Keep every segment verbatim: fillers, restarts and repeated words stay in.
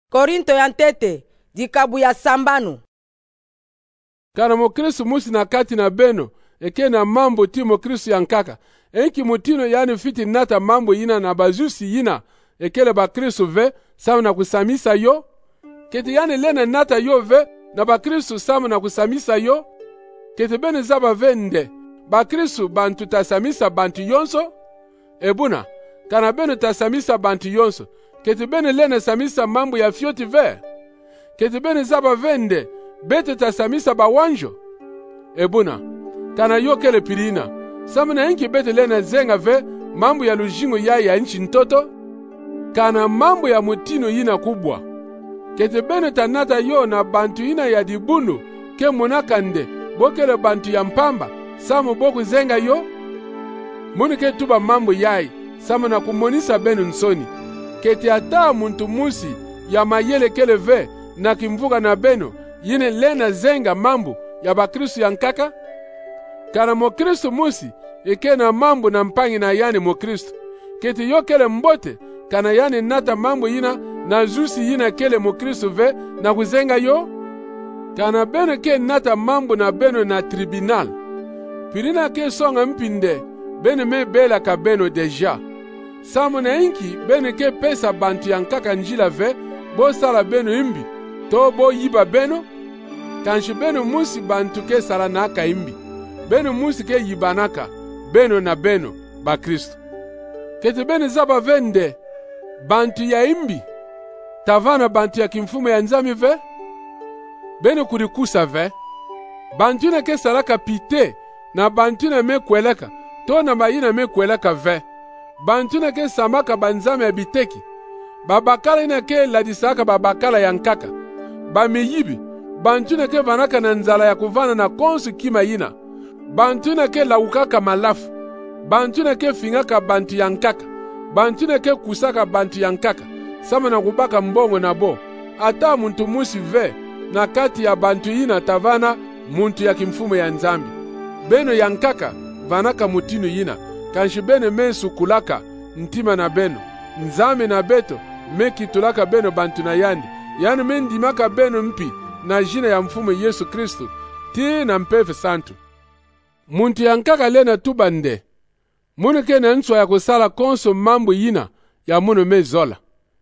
Korinto ya ntete dikabu ya sambanu. Kana mokristo musi na kati na beno eke na mambo ti mokristo ya nkaka enki mutino yani fiti nata mambo yina na bazusi yina ekele ba kristo ve samu na kusamisa yo kete yani lena nata yo ve na ba kristo samu na kusamisa yo kete bene zaba vende ba kristo bantu tasamisa bantu yonso ebuna kana beno tasamisa bantu yonso kete bene lena samisa mambo ya fioti ve kete bene zaba vende bete tasamisa ba wanjo ebuna kana yo kele pirina samuna enki bete lena zenga ve mambo ya lujingo ya ya nchi ntoto kana mambo ya mutino yina kubwa kete bene tanata yo na bantu yina ya dibunu ke monakande bokele bantu ya mpamba samu boku zenga yo muni ke tuba mambo yai samu na kumonisa benu nsoni kete ata muntu musi ya mayele kele ve na kimvuga na beno yine lena zenga mambo ya bakristo ya nkaka kana mokristo musi eke na mambo na mpangi na yani mokristo kete yo kele mbote kana yani nata mambo yina na zusi yina kele mokristo ve na kuzenga yo kana beno ke nata mambo na beno na tribunal pirina ke songa mpinde bene me bela ka beno deja samu na inki bene ke pesa bantu ya nkaka njila ve bo sala beno imbi to bo yiba beno kanshi beno musi bantu ke sala naka imbi beno musi ke yibanaka beno na beno ba kristo kete bene zaba vende bantu ya imbi tavana bantu ya kimfumo ya nzami ve beno kurikusa ve bantu na ke salaka pite na bantu na me kweleka to na bayina me kweleka ve bantu na ke samaka banzame ya biteki babakala ina ke ladisaka babakala ya nkaka bameyibi bantu na ke vanaka na nzala ya kuvana na konsu kima yina bantu na ke laukaka malafu bantu na ke fingaka bantu ya nkaka bantu na ke kusaka bantu ya nkaka sama na kubaka mbongo na bo ata muntu musi ve na kati ya bantu yina tavana muntu ya kimfumo ya nzambi beno ya nkaka vanaka mutinu yina kanshi bene mensu kulaka ntima na beno nzame na beto mekitulaka beno bantu na yandi yani mendimaka beno mpi na jina ya mfumo Yesu Kristo ti na mpefe santu muntu ya nkaka lena tubande munu ke na nswa ya kusala konso mambo yina ya munu mezola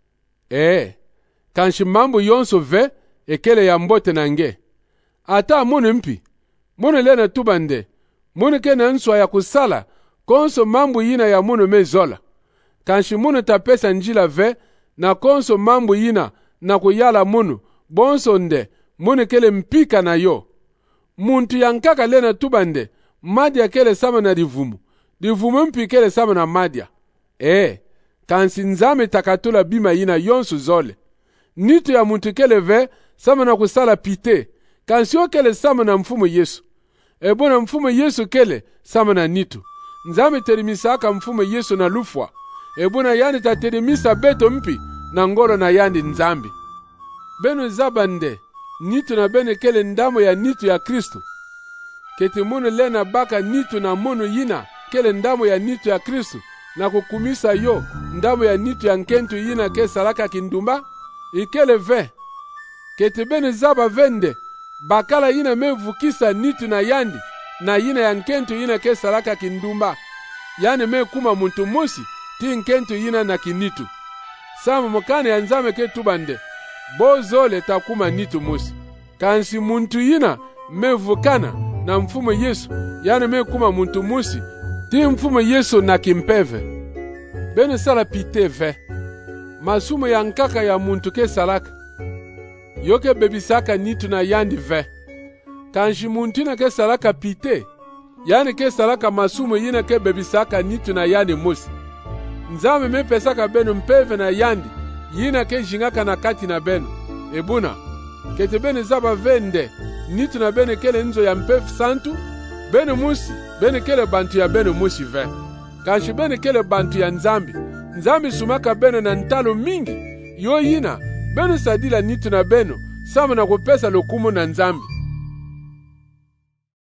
ee kanshi mambo yonso ve ekele ya mbote na nge ata munu mpi munu lena tubande munu ke na nswa ya kusala konso mambo yina ya munu mezola kanshi munu tapesa njila ve na konso mambo yina na kuyala munu bonso nde munu kele mpika na yo muntu ya nkaka lena tubande madia kele sama na divumu divumu mpi kele sama na madia ee kansi nzame takatula bima yina yonsu zole nitu ya muntu kele ve sama na kusala pite kansi yo kele sama na mfumo Yesu ebona mfumo Yesu kele sama na nitu nzame terimisa aka mfumo Yesu na lufwa ebona yani taterimisa beto mpi na ngolo na yandi nzambi beno zabande nitu na bene kele ndamo ya nitu ya Kristo keti munu lena baka nitu na munu yina kele ndamo ya nitu ya Kristo na kukumisa yo ndamo ya nitu ya nkentu yina ke salaka kindumba ikele ve keti bene zaba vende bakala yina mevukisa nitu na yandi na yina ya nkentu yina ke salaka kindumba yani me kuma muntu musi ti nkentu yina na kinitu samu mukane ya nzame ke tubande bozole takuma nitu musi kansi muntu yina mevukana na mfumo Yesu yani me kuma muntu musi ti mfumo Yesu na kimpeve bene sala pite ve masumo ya nkaka ya muntu ke salaka yoke bebisaka nitu na yandi ve kanshi muntu na ke salaka pite yani ke salaka masumo yina ke bebisaka nitu na yandi musi nzame me pesaka beno mpeve na yandi yina ke jingaka na kati na beno ebuna kete bene zaba vende nitu na bene kele nzo ya mpefu santu bene musi bene kele bantu ya bene musi ve kanshi bene kele bantu ya nzambi nzambi sumaka beno na ntalo mingi yo yina beno sadila nitu na beno sama na kupesa lokumu na nzambi